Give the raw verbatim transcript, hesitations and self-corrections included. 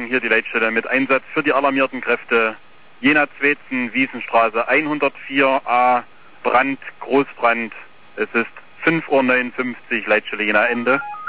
hier die Leitstelle mit Einsatz für die alarmierten Kräfte Jena-Zwetzen, Wiesenstraße hundertvier a, Brand, Großbrand. Es ist fünf Uhr neunundfünfzig, Leitstelle Jena Ende.